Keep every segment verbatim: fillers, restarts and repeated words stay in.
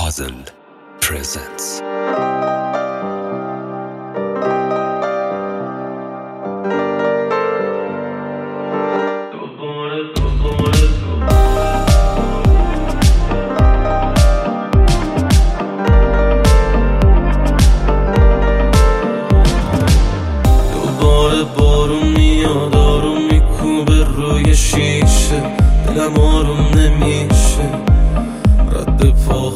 Puzzle presents. دوباره بارون میاد، آروم میکوبه روی شیشه، دلم آروم نمیشه. رد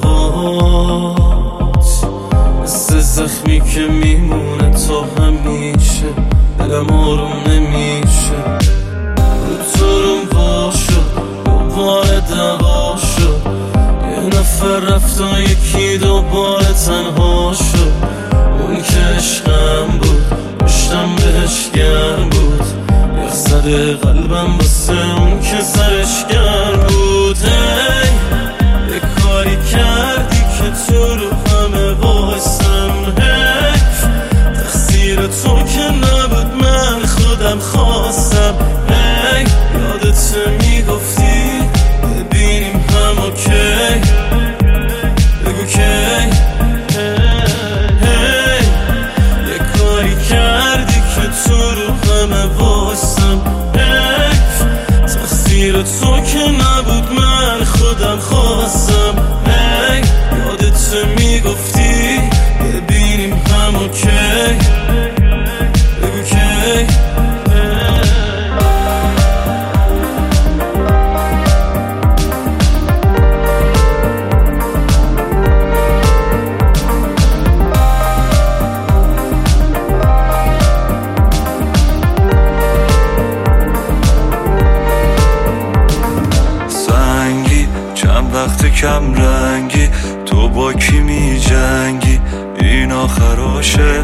پاهات مثل زخمی که میمونه تا همیشه، دلم آروم نمیشه. رو تو روم وا شد، دوباره دعوا شد، یه نفر رفت و یکی دوباره تنها شد. اون که عشقم بود پشتم بهش گرم بود، یخ زده قلبم واسه اون که سرش گرم بود. هی یه کاری کردی که تو رو همه واسم، حیف تقصیر تو که نبود من خودم خواستم. هی یادت میگفتی ببینیم هم اوکی، بگو کی. تو که نبود من خودم خواستم. هی یادت میگفتی ببینیم هم اوکی، بگو کی. وقت کم رنگی تو با کی می جنگی، این آخراشه.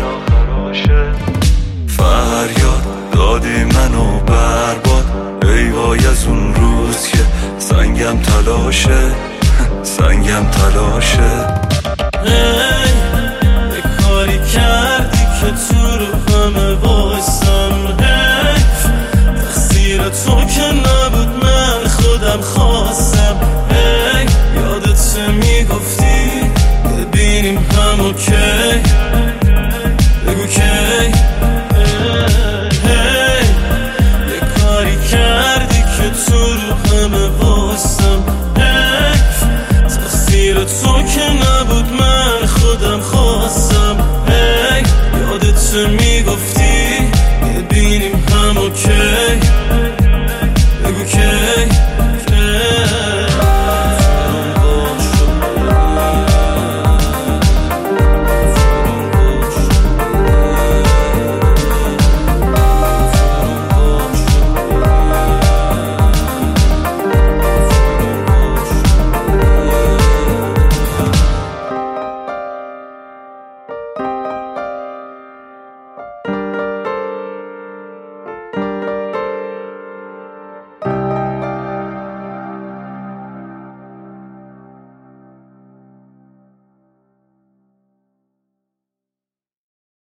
فریاد دادی منو برباد، ای وای از اون روز که سنگم تلاشه، سنگم تلاشه. هی یه کاری کردی که تو رو همه واسم، حیف تقصیر تو که نبود من خودم خواستم. یادت میگفتی ببینیم هم اوکی، بگو کی. هی یه کاری کردی که تو رو همه واسم، حیف تقصیر تو که نبود من خودم خواستم. هی یادت